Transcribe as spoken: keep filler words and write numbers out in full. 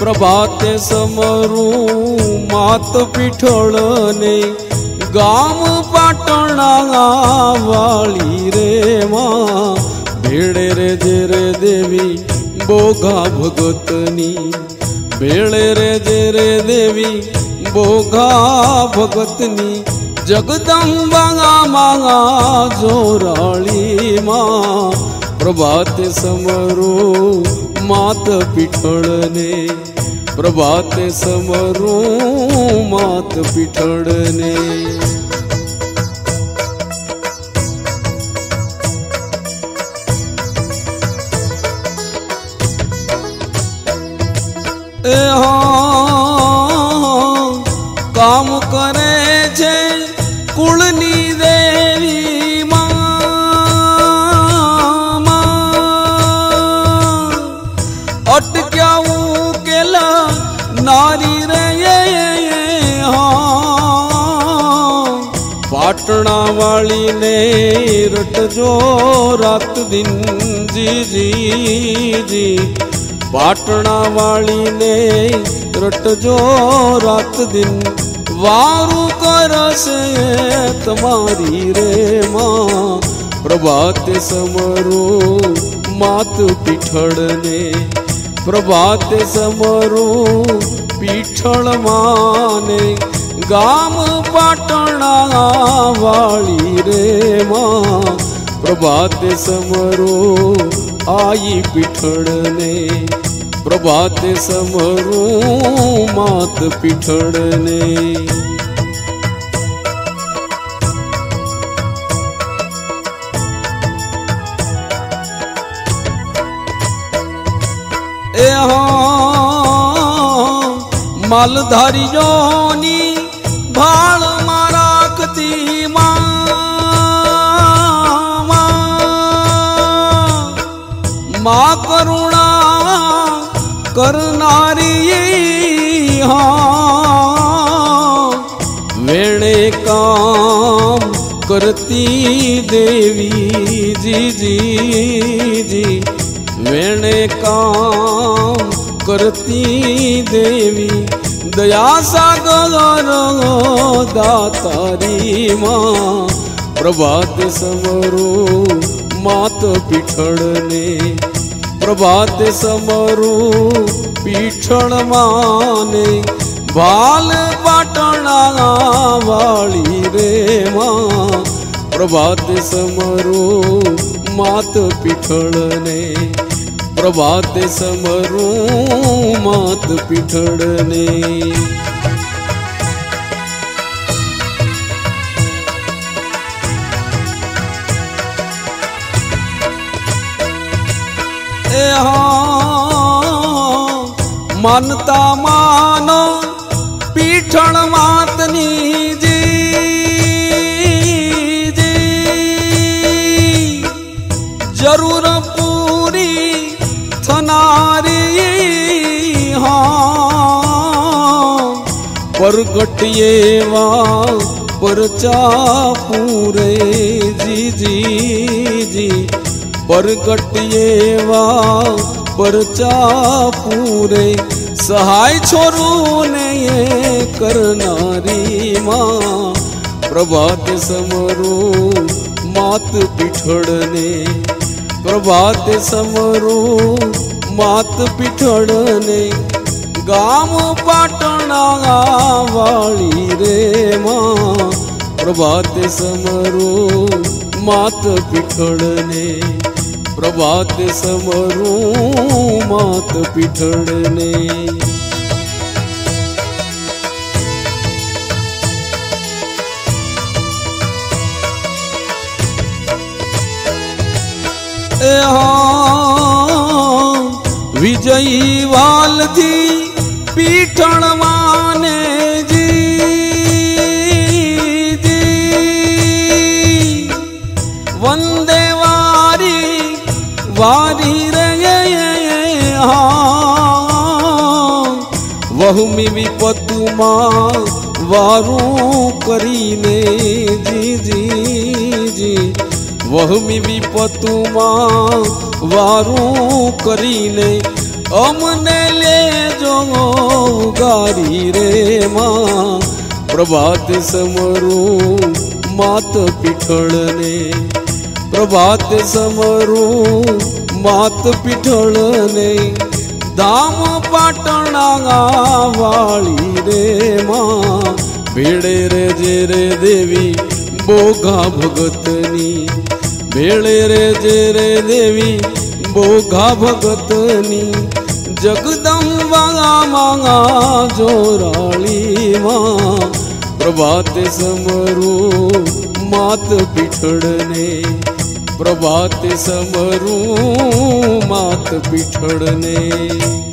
प्रभाते समरू मात पीठल ने गाम पाटणा वाली रे माँ भेड़े रे जे रे देवी बोगा भगतनी भेड़े रे जे रे देवी बोगा भगतनी जगदम्बा मांगा जोराली माँ प्रभाते समरू मात पीठल ने प्रभाते समरू मात पीठल ने ए हाँ काम करे छे कुलनी देवी अटक्या केला नारी रे ये हाँ पाटणा वाली ने रटजो रात दिन जी जी जी पाटणा वाली ने रटजो रात दिन वारू करसे तुम्हारी रे माँ प्रभाते समरू मात पीठल ने प्रभाते समरू पीठल माने गाम पाटणा वाली रे माँ प्रभाते समरू आई पीठल ने प्रभाते समरू मात पीठल ने ए हाँ मालधारियोनी भाल माराकती माँ माँ करुणा करनारी हाँ वेणे काम करती देवी जी जी जी वेणे काम करती देवी दया सागर दातारी माँ प्रभाते समरू मात पीठल ने प्रभाते समरू पीठल माने भाल पाटणा वाली रे माँ प्रभाते समरू मात पीठल ने प्रभाते समरू मात पीठल ने ए हाँ मानता मानो पीठल मातनी जी जी जरूर पूरी थनारी हाँ परगटिए वा परचा पूरे जी जी जी परगटिए वा परचा पूरे सहाय छोरू ने ये करनारी माँ प्रभाते समरू मात पीठल ने प्रभाते समरू मात पीठल ने गाम पाटणा वाली रे माँ प्रभाते समरू मात पीठल ने प्रभाते समरू मात पीठल ने ए हाँ विजयी वाल थी पीठल माने जी जी वंदे वारी वारी रे हाँ वहुमी विपतु माँ वारू करीने जी जी जी वहुमी विपतु माँ वारू करीने अमने ले जो गारी रे माँ प्रभात समरू मात पिठळने प्रभात समरू मात पिठळने धाम पाटणा वाली रे माँ भेड़े रे जे रे देवी बोघा भगतनी भेड़े रे जे रे देवी बोघा भगतनी जगदम्बा मांगा जोराली माँ प्रभात समरू मात पिठड़ने प्रभात समरू मात पिठड़ने।